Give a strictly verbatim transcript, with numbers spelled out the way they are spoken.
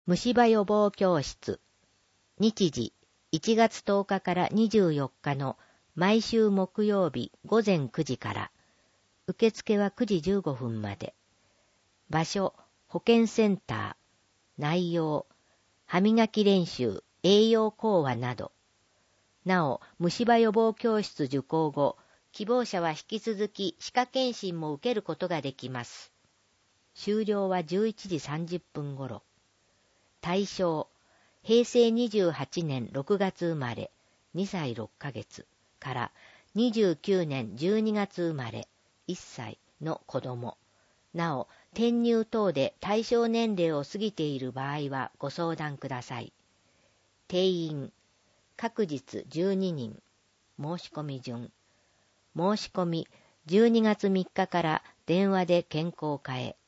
虫歯予防教室。日時いちがつとおかからにじゅうよっかの毎週木曜日ごぜんくじから。受付はくじじゅうごふんまで。場所、保健センター。内容、歯磨き練習、栄養講話など。なお、虫歯予防教室受講後、希望者は引き続き歯科検診も受けることができます。終了はじゅういちじさんじゅっぷんごろ。対象、へいせいにじゅうはちねんろくがつ生まれ、にさいろっかげつからにじゅうきゅうねんじゅうにがつ生まれ、いっさいの子供。なお、転入等で対象年齢を過ぎている場合はご相談ください。定員、各日じゅうににん。申し込み順。申し込みじゅうにがつみっかから電話で健康課へ。